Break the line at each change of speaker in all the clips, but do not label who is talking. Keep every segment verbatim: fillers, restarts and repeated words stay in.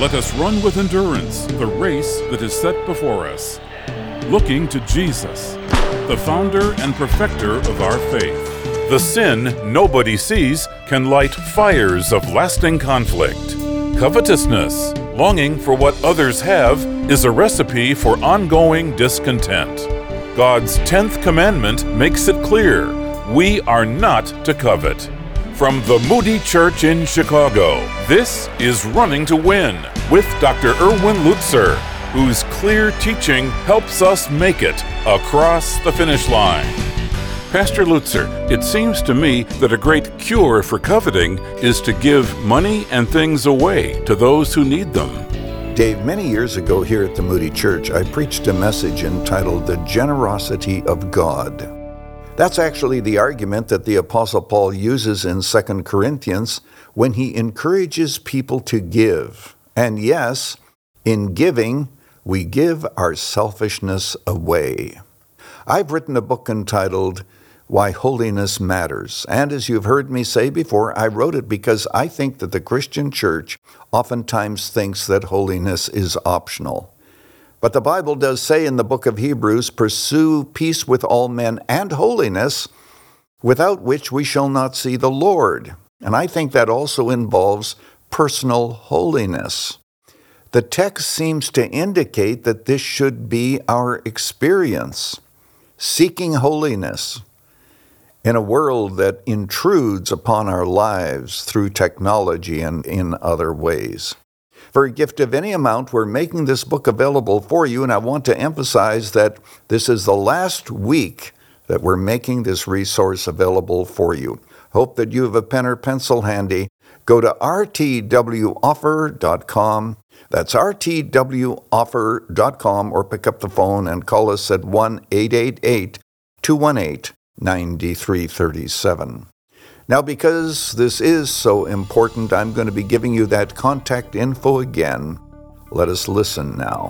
Let us run with endurance the race that is set before us, looking to Jesus, the founder and perfecter of our faith. The sin nobody sees can light fires of lasting conflict. Covetousness, longing for what others have, is a recipe for ongoing discontent. God's tenth commandment makes it clear we are not to covet. From the Moody Church in Chicago, this is Running to Win with Doctor Erwin Lutzer, whose clear teaching helps us make it across the finish line. Pastor Lutzer, it seems to me that a great cure for coveting is to give money and things away to those who need them.
Dave, many years ago here at the Moody Church, I preached a message entitled The Generosity of God. That's actually the argument that the Apostle Paul uses in Second Corinthians when he encourages people to give. And yes, in giving, we give our selfishness away. I've written a book entitled Why Holiness Matters. And as you've heard me say before, I wrote it because I think that the Christian church oftentimes thinks that holiness is optional. But the Bible does say in the book of Hebrews, pursue peace with all men and holiness, without which we shall not see the Lord. And I think that also involves personal holiness. The text seems to indicate that this should be our experience, seeking holiness in a world that intrudes upon our lives through technology and in other ways. For a gift of any amount, we're making this book available for you, and I want to emphasize that this is the last week that we're making this resource available for you. Hope that you have a pen or pencil handy. Go to r t w offer dot com. That's r t w offer dot com, or pick up the phone and call us at one eight eight eight, two one eight, nine three three seven. Now, because this is so important, I'm going to be giving you that contact info again. Let us listen now.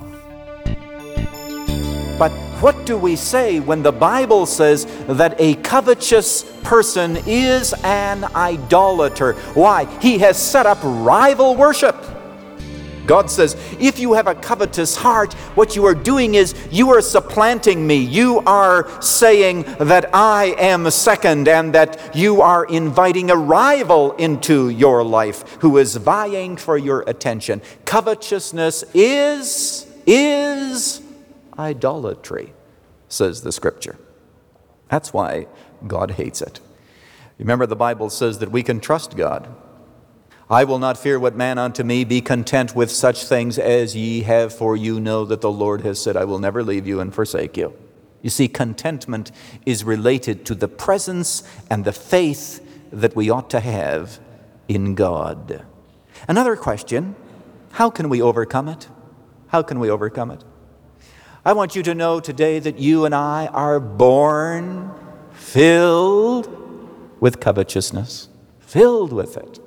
But what do we say when the Bible says that a covetous person is an idolater? Why? He has set up rival worship. God says, if you have a covetous heart, what you are doing is you are supplanting me. You are saying that I am second and that you are inviting a rival into your life who is vying for your attention. Covetousness is, is idolatry, says the Scripture. That's why God hates it. Remember, the Bible says that we can trust God. I will not fear what man unto me, be content with such things as ye have, for you know that the Lord has said, I will never leave you and forsake you. You see, contentment is related to the presence and the faith that we ought to have in God. Another question, how can we overcome it? How can we overcome it? I want you to know today that you and I are born filled with covetousness, filled with it.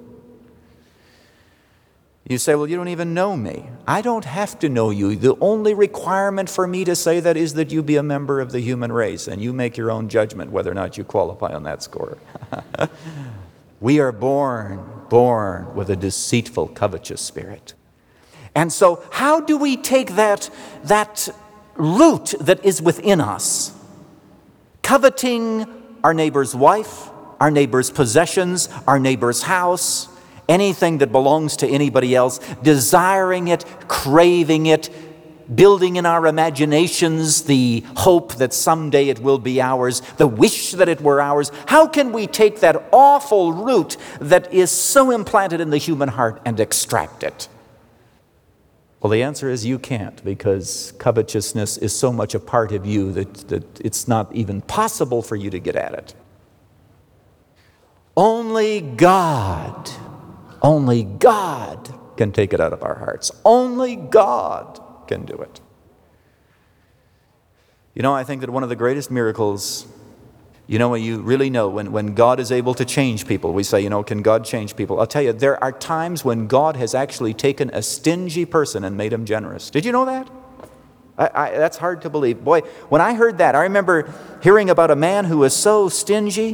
You say, well, you don't even know me. I don't have to know you. The only requirement for me to say that is that you be a member of the human race, and you make your own judgment whether or not you qualify on that score. We are born, born with a deceitful, covetous spirit. And so how do we take that, that root that is within us, coveting our neighbor's wife, our neighbor's possessions, our neighbor's house, anything that belongs to anybody else, desiring it, craving it, building in our imaginations the hope that someday it will be ours, the wish that it were ours. How can we take that awful root that is so implanted in the human heart and extract it? Well, the answer is you can't, because covetousness is so much a part of you that, that it's not even possible for you to get at it. Only God Only God can take it out of our hearts. Only God can do it. You know, I think that one of the greatest miracles, you know, you really know when, when God is able to change people. We say, you know, can God change people? I'll tell you, there are times when God has actually taken a stingy person and made him generous. Did you know that? I, I, that's hard to believe. Boy, when I heard that, I remember hearing about a man who was so stingy,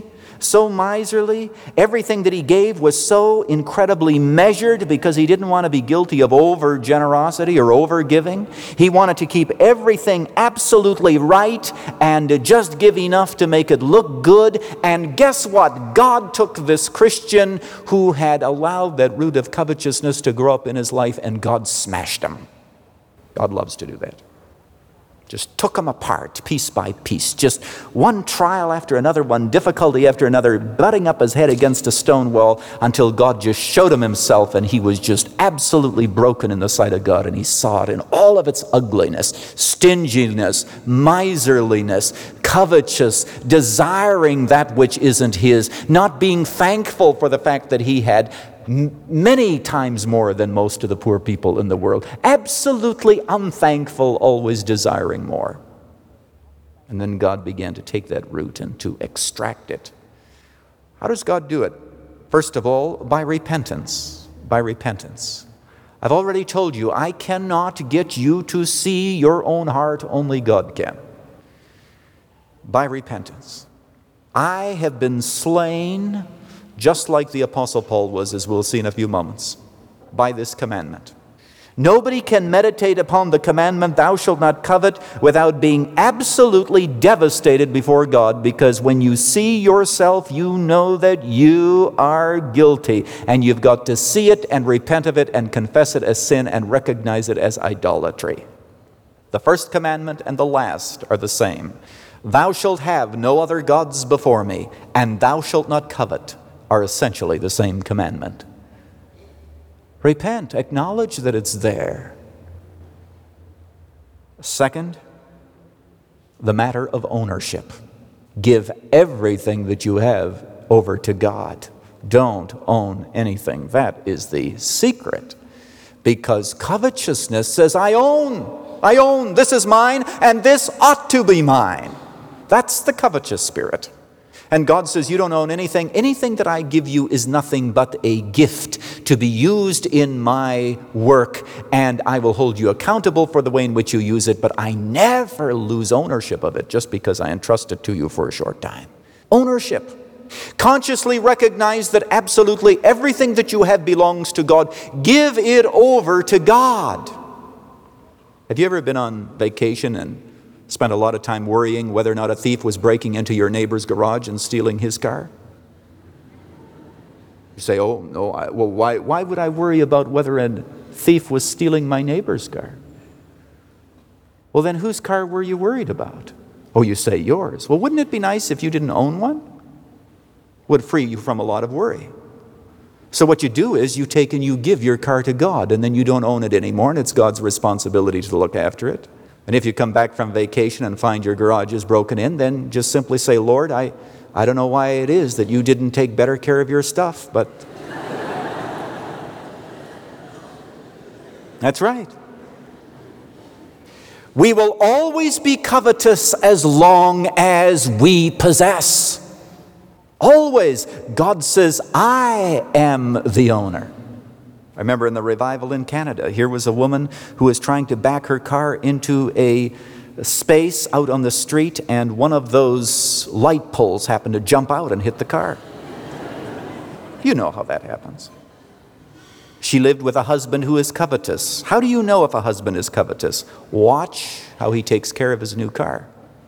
so miserly. Everything that he gave was so incredibly measured because he didn't want to be guilty of over generosity or over giving. He wanted to keep everything absolutely right and just give enough to make it look good. And guess what? God took this Christian who had allowed that root of covetousness to grow up in his life, and God smashed him. God loves to do that. Just took him apart piece by piece. Just one trial after another, one difficulty after another, butting up his head against a stone wall until God just showed him himself, and he was just absolutely broken in the sight of God, and he saw it in all of its ugliness, stinginess, miserliness, covetous, desiring that which isn't his, not being thankful for the fact that he had many times more than most of the poor people in the world. Absolutely unthankful, always desiring more. And then God began to take that root and to extract it. How does God do it? First of all, by repentance. By repentance. I've already told you, I cannot get you to see your own heart, only God can. By repentance. I have been slain, just like the Apostle Paul was, as we'll see in a few moments, by this commandment. Nobody can meditate upon the commandment, thou shalt not covet, without being absolutely devastated before God, because when you see yourself, you know that you are guilty, and you've got to see it and repent of it and confess it as sin and recognize it as idolatry. The first commandment and the last are the same. Thou shalt have no other gods before me, and thou shalt not covet, are essentially the same commandment. Repent, acknowledge that it's there. Second, the matter of ownership. Give everything that you have over to God. Don't own anything. That is the secret. Because covetousness says, I own, I own, this is mine, and this ought to be mine. That's the covetous spirit. And God says, you don't own anything. Anything that I give you is nothing but a gift to be used in my work, and I will hold you accountable for the way in which you use it, but I never lose ownership of it just because I entrust it to you for a short time. Ownership. Consciously recognize that absolutely everything that you have belongs to God. Give it over to God. Have you ever been on vacation and spent a lot of time worrying whether or not a thief was breaking into your neighbor's garage and stealing his car? You say, oh, no, I, well, why, why would I worry about whether a thief was stealing my neighbor's car? Well, then whose car were you worried about? Oh, you say yours. Well, wouldn't it be nice if you didn't own one? Would free you from a lot of worry. So what you do is you take and you give your car to God, and then you don't own it anymore, and it's God's responsibility to look after it. And if you come back from vacation and find your garage is broken in, then just simply say, Lord, I, I don't know why it is that you didn't take better care of your stuff, but that's right. We will always be covetous as long as we possess. Always. God says, I am the owner. I remember in the revival in Canada, here was a woman who was trying to back her car into a space out on the street, and one of those light poles happened to jump out and hit the car. You know how that happens. She lived with a husband who is covetous. How do you know if a husband is covetous? Watch how he takes care of his new car.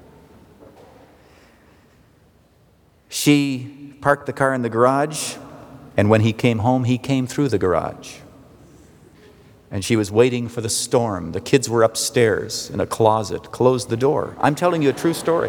She parked the car in the garage, and when he came home, he came through the garage. And she was waiting for the storm. The kids were upstairs in a closet, closed the door. I'm telling you a true story.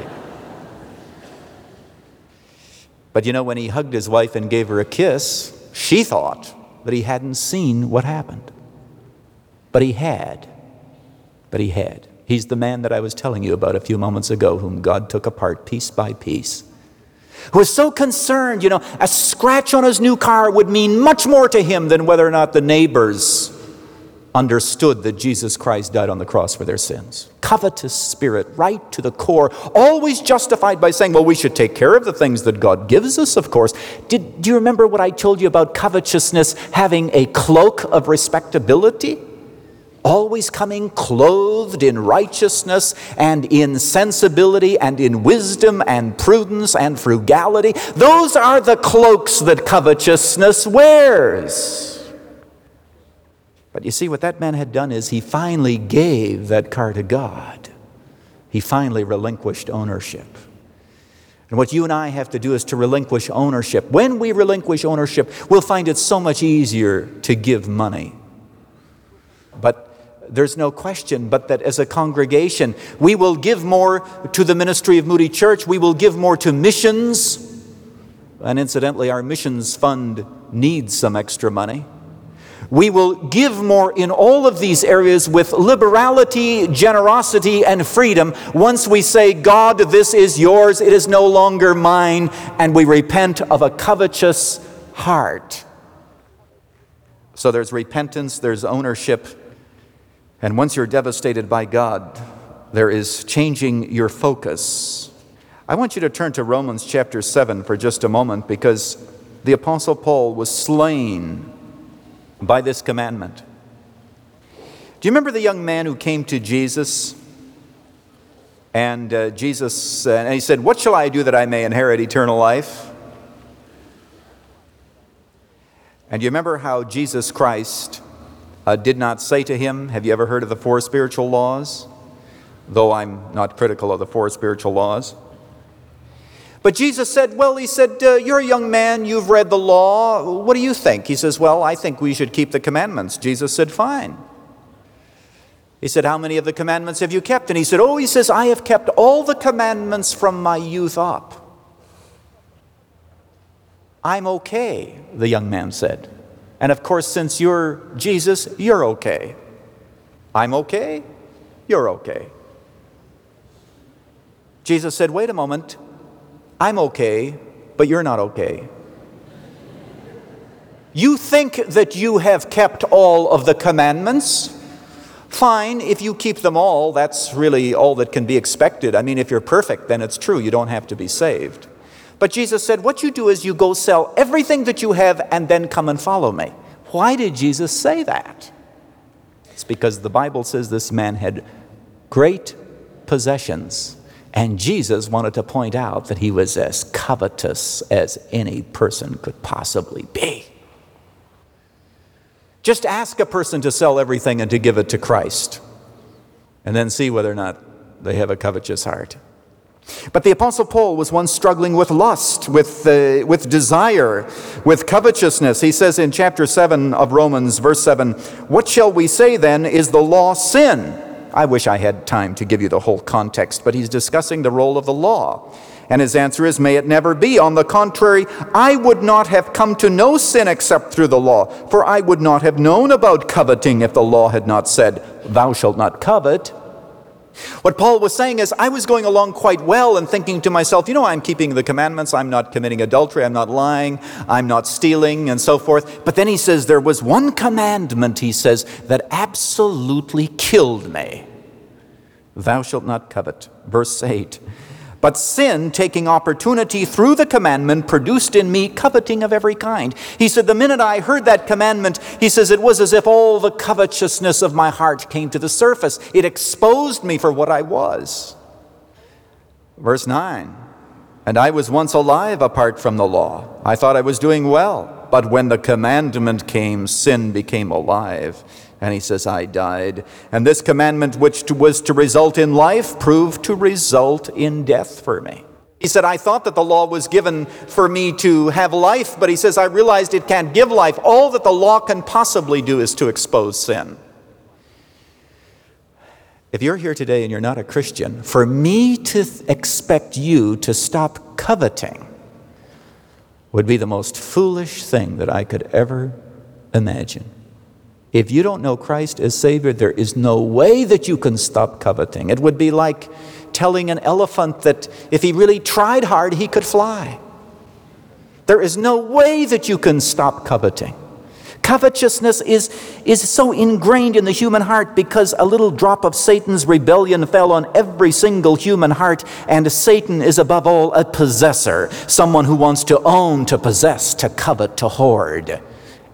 But you know, when he hugged his wife and gave her a kiss, she thought that he hadn't seen what happened. But he had. But he had. He's the man that I was telling you about a few moments ago, whom God took apart piece by piece. Who was so concerned, you know, a scratch on his new car would mean much more to him than whether or not the neighbors understood that Jesus Christ died on the cross for their sins. Covetous spirit, right to the core, always justified by saying, well, we should take care of the things that God gives us, of course. Did, do you remember what I told you about covetousness having a cloak of respectability? always coming clothed in righteousness and in sensibility and in wisdom and prudence and frugality. Those are the cloaks that covetousness wears. But you see, what that man had done is he finally gave that car to God. He finally relinquished ownership. And what you and I have to do is to relinquish ownership. When we relinquish ownership, we'll find it so much easier to give money. But there's no question but that as a congregation, we will give more to the ministry of Moody Church. We will give more to missions. And incidentally, our missions fund needs some extra money. We will give more in all of these areas with liberality, generosity, and freedom once we say, God, this is yours, it is no longer mine, and we repent of a covetous heart. So there's repentance, there's ownership, and once you're devastated by God, there is changing your focus. I want you to turn to Romans chapter seven for just a moment, because the Apostle Paul was slain by this commandment. Do you remember the young man who came to Jesus? And uh, Jesus, uh, and he said, what shall I do that I may inherit eternal life? And do you remember how Jesus Christ uh, did not say to him, have you ever heard of the four spiritual laws? Though I'm not critical of the four spiritual laws. But Jesus said, well, he said, uh, you're a young man, you've read the law, what do you think? He says, well, I think we should keep the commandments. Jesus said, fine. He said, how many of the commandments have you kept? And he said, oh, he says, I have kept all the commandments from my youth up. I'm okay, the young man said. And of course, since you're Jesus, you're okay. I'm okay, you're okay. Jesus said, wait a moment. I'm okay, but you're not okay. You think that you have kept all of the commandments? Fine, if you keep them all, that's really all that can be expected. I mean, if you're perfect, then it's true. You don't have to be saved. But Jesus said, what you do is you go sell everything that you have and then come and follow me. Why did Jesus say that? It's because the Bible says this man had great possessions. And Jesus wanted to point out that he was as covetous as any person could possibly be. Just ask a person to sell everything and to give it to Christ, and then see whether or not they have a covetous heart. But the Apostle Paul was one struggling with lust, with, uh, with desire, with covetousness. He says in chapter seven of Romans, verse seven, what shall we say then? Is the law sin? I wish I had time to give you the whole context, but he's discussing the role of the law. And his answer is, may it never be. On the contrary, I would not have come to know sin except through the law, for I would not have known about coveting if the law had not said, thou shalt not covet. What Paul was saying is, I was going along quite well and thinking to myself, you know, I'm keeping the commandments, I'm not committing adultery, I'm not lying, I'm not stealing, and so forth. But then he says, there was one commandment, he says, that absolutely killed me. Thou shalt not covet. Verse eight. But sin, taking opportunity through the commandment, produced in me coveting of every kind. He said, the minute I heard that commandment, he says, it was as if all the covetousness of my heart came to the surface. It exposed me for what I was. Verse nine. And I was once alive apart from the law. I thought I was doing well. But when the commandment came, sin became alive. And he says, I died. And this commandment, which was to result in life, proved to result in death for me. He said, I thought that the law was given for me to have life, but he says, I realized it can't give life. All that the law can possibly do is to expose sin. If you're here today and you're not a Christian, for me to th- expect you to stop coveting would be the most foolish thing that I could ever imagine. If you don't know Christ as Savior, there is no way that you can stop coveting. It would be like telling an elephant that if he really tried hard, he could fly. There is no way that you can stop coveting. Covetousness is, is so ingrained in the human heart because a little drop of Satan's rebellion fell on every single human heart, and Satan is above all a possessor, someone who wants to own, to possess, to covet, to hoard.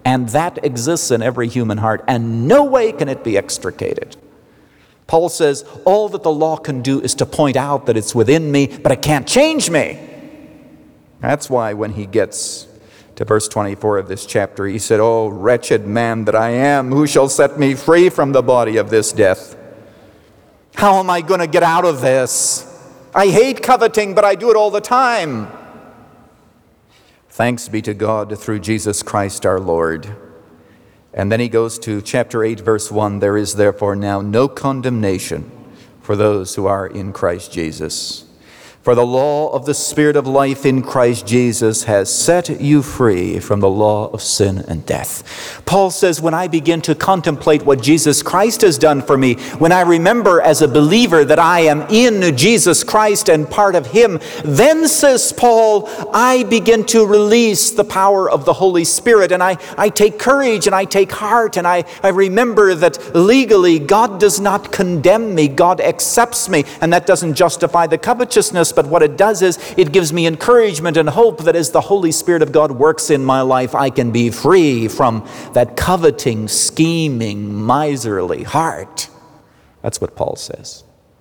And that exists in every human heart, and no way can it be extricated. Paul says, all that the law can do is to point out that it's within me, but it can't change me. That's why when he gets to verse twenty-four of this chapter, he said, "Oh, wretched man that I am, who shall set me free from the body of this death? How am I going to get out of this? I hate coveting, but I do it all the time." Thanks be to God through Jesus Christ our Lord. And then he goes to chapter eight, verse one, "There is therefore now no condemnation for those who are in Christ Jesus. For the law of the Spirit of life in Christ Jesus has set you free from the law of sin and death." Paul says, when I begin to contemplate what Jesus Christ has done for me, when I remember as a believer that I am in Jesus Christ and part of Him, then, says Paul, I begin to release the power of the Holy Spirit, and I, I take courage and I take heart, and I, I remember that legally God does not condemn me, God accepts me, and that doesn't justify the covetousness. But what it does is it gives me encouragement and hope that as the Holy Spirit of God works in my life, I can be free from that coveting, scheming, miserly heart. That's what Paul says.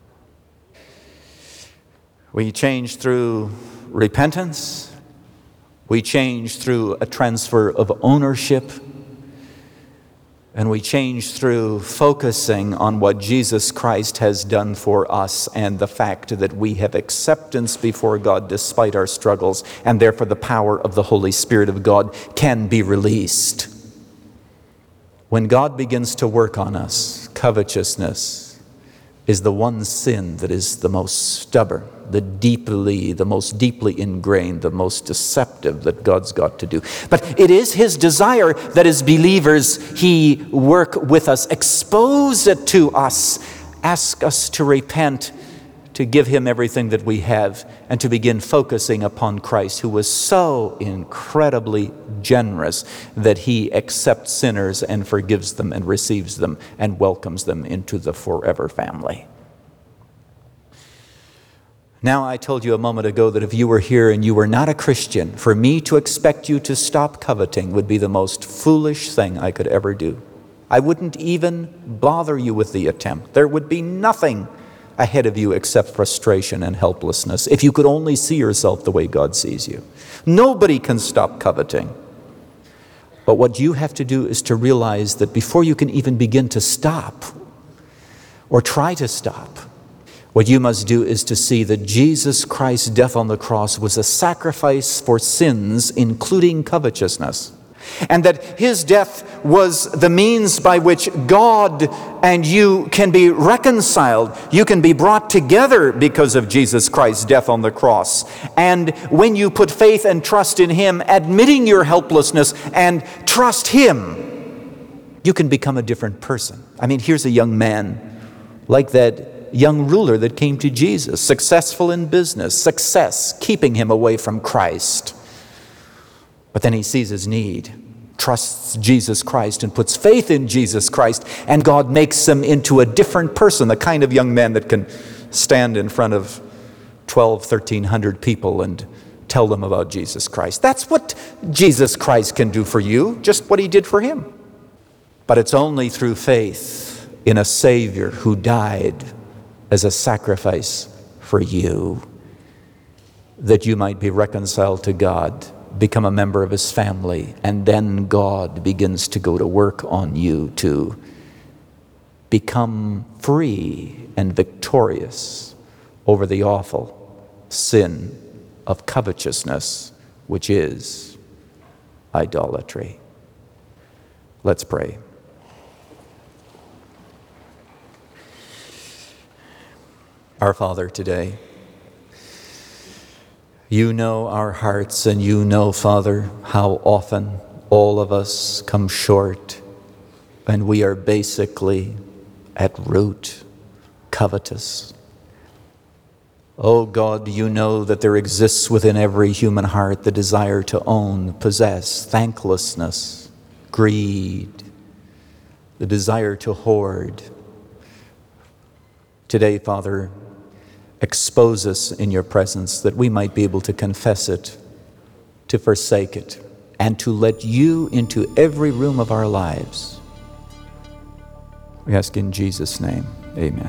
We change through repentance. We change through a transfer of ownership. And we change through focusing on what Jesus Christ has done for us and the fact that we have acceptance before God despite our struggles, and therefore the power of the Holy Spirit of God can be released. When God begins to work on us, covetousness is the one sin that is the most stubborn, the deeply, the most deeply ingrained, the most deceptive that God's got to do. But it is His desire that as believers, He work with us, expose it to us, ask us to repent, to give Him everything that we have, and to begin focusing upon Christ, who was so incredibly generous that He accepts sinners and forgives them and receives them and welcomes them into the forever family. Now, I told you a moment ago that if you were here and you were not a Christian, for me to expect you to stop coveting would be the most foolish thing I could ever do. I wouldn't even bother you with the attempt. There would be nothing ahead of you except frustration and helplessness if you could only see yourself the way God sees you. Nobody can stop coveting. But what you have to do is to realize that before you can even begin to stop or try to stop, what you must do is to see that Jesus Christ's death on the cross was a sacrifice for sins, including covetousness. And that His death was the means by which God and you can be reconciled. You can be brought together because of Jesus Christ's death on the cross. And when you put faith and trust in Him, admitting your helplessness and trust Him, you can become a different person. I mean, here's a young man like that young ruler that came to Jesus, successful in business, success keeping him away from Christ. But then he sees his need, trusts Jesus Christ and puts faith in Jesus Christ, and God makes him into a different person, the kind of young man that can stand in front of twelve, thirteen hundred people and tell them about Jesus Christ. That's what Jesus Christ can do for you, just what He did for him. But it's only through faith in a Savior who died as a sacrifice for you, that you might be reconciled to God, become a member of His family, and then God begins to go to work on you to become free and victorious over the awful sin of covetousness, which is idolatry. Let's pray. Our Father, today, You know our hearts, and You know, Father, how often all of us come short, and we are basically at root covetous. Oh God, You know that there exists within every human heart the desire to own, possess, thanklessness, greed, the desire to hoard. Today, Father, expose us in Your presence that we might be able to confess it, to forsake it, and to let you into every room of our lives. We ask in Jesus' name, amen.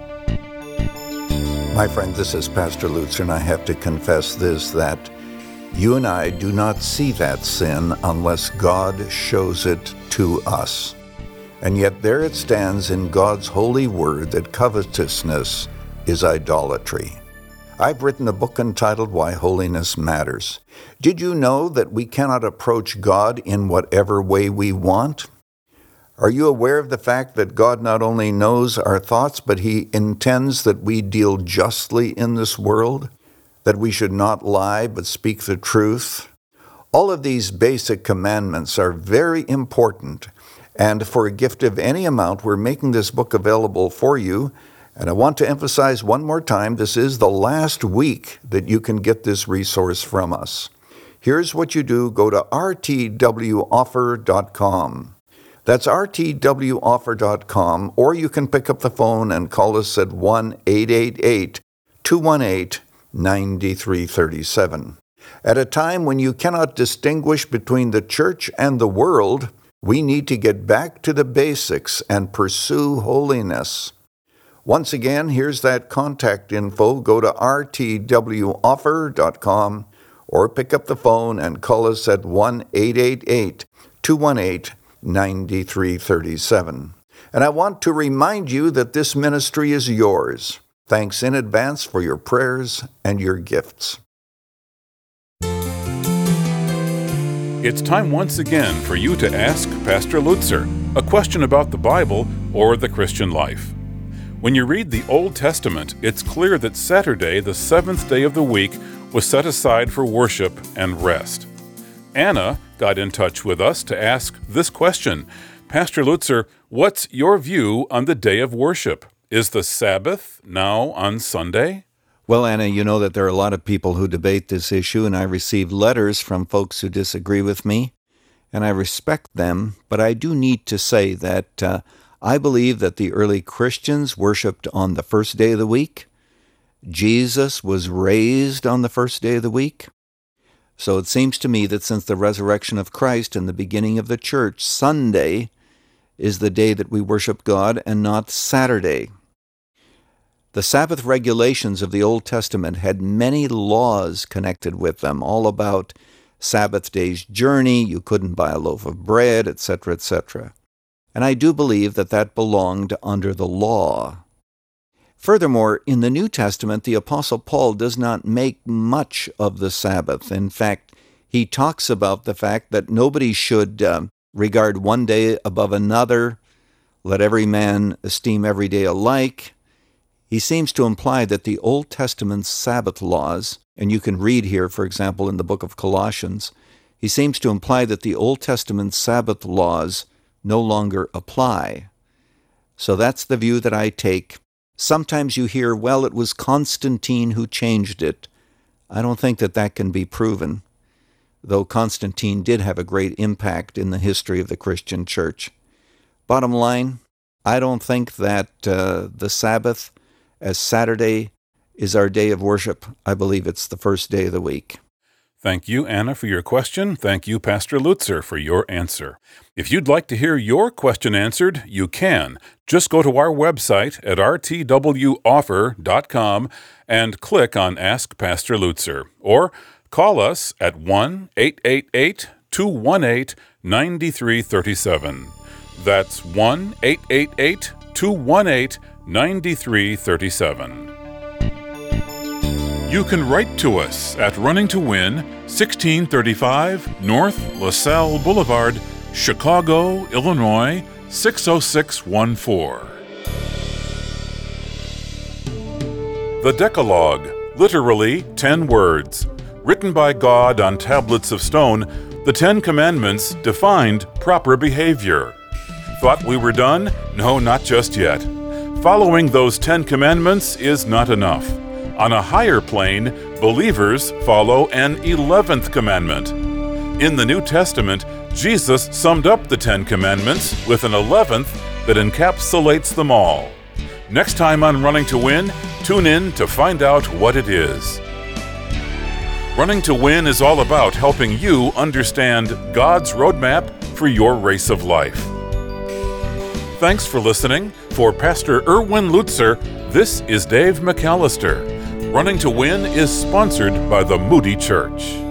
My friend, this is Pastor Lutzer, and I have to confess this, that you and I do not see that sin unless God shows it to us. And yet there it stands in God's holy word that covetousness is idolatry. I've written a book entitled Why Holiness Matters. Did you know that we cannot approach God in whatever way we want? Are you aware of the fact that God not only knows our thoughts, but He intends that we deal justly in this world? That we should not lie, but speak the truth? All of these basic commandments are very important, and for a gift of any amount, we're making this book available for you. And I want to emphasize one more time, this is the last week that you can get this resource from us. Here's what you do. Go to r t w offer dot com. That's r t w offer dot com, or you can pick up the phone and call us at one eight eight eight, two one eight, nine three three seven. At a time when you cannot distinguish between the church and the world, we need to get back to the basics and pursue holiness. Once again, here's that contact info. Go to r t w offer dot com or pick up the phone and call us at one eight eight eight, two one eight, nine three three seven. And I want to remind you that this ministry is yours. Thanks in advance for your prayers and your gifts.
It's time once again for you to ask Pastor Lutzer a question about the Bible or the Christian life. When you read the Old Testament, it's clear that Saturday, the seventh day of the week, was set aside for worship and rest. Anna got in touch with us to ask this question. Pastor Lutzer, what's your view on the day of worship? Is the Sabbath now on Sunday?
Well, Anna, you know that there are a lot of people who debate this issue, and I receive letters from folks who disagree with me, and I respect them, but I do need to say that uh, I believe that the early Christians worshiped on the first day of the week. Jesus was raised on the first day of the week. So it seems to me that since the resurrection of Christ and the beginning of the church, Sunday is the day that we worship God and not Saturday. The Sabbath regulations of the Old Testament had many laws connected with them, all about Sabbath day's journey, you couldn't buy a loaf of bread, et cetera, et cetera. And I do believe that that belonged under the law. Furthermore, in the New Testament, the Apostle Paul does not make much of the Sabbath. In fact, he talks about the fact that nobody should um, regard one day above another, let every man esteem every day alike. He seems to imply that the Old Testament's Sabbath laws, and you can read here, for example, in the book of Colossians, he seems to imply that the Old Testament's Sabbath laws no longer apply. So that's the view that I take. Sometimes you hear, well, it was Constantine who changed it. I don't think that that can be proven, though Constantine did have a great impact in the history of the Christian church. Bottom line, I don't think that uh, the Sabbath as Saturday is our day of worship. I believe it's the first day of the week.
Thank you, Anna, for your question. Thank you, Pastor Lutzer, for your answer. If you'd like to hear your question answered, you can. Just go to our website at r t w offer dot com and click on Ask Pastor Lutzer, or call us at one eight eight eight, two one eight, nine three three seven. That's one eight eight eight, two one eight, nine three three seven. You can write to us at Running to Win, sixteen thirty-five North LaSalle Boulevard, Chicago, Illinois, six oh six one four. The Decalogue, literally ten words. Written by God on tablets of stone, the Ten Commandments defined proper behavior. Thought we were done? No, not just yet. Following those Ten Commandments is not enough. On a higher plane, believers follow an eleventh commandment. In the New Testament, Jesus summed up the Ten Commandments with an eleventh that encapsulates them all. Next time on Running to Win, tune in to find out what it is. Running to Win is all about helping you understand God's roadmap for your race of life. Thanks for listening. For Pastor Erwin Lutzer, this is Dave McAllister. Running to Win is sponsored by the Moody Church.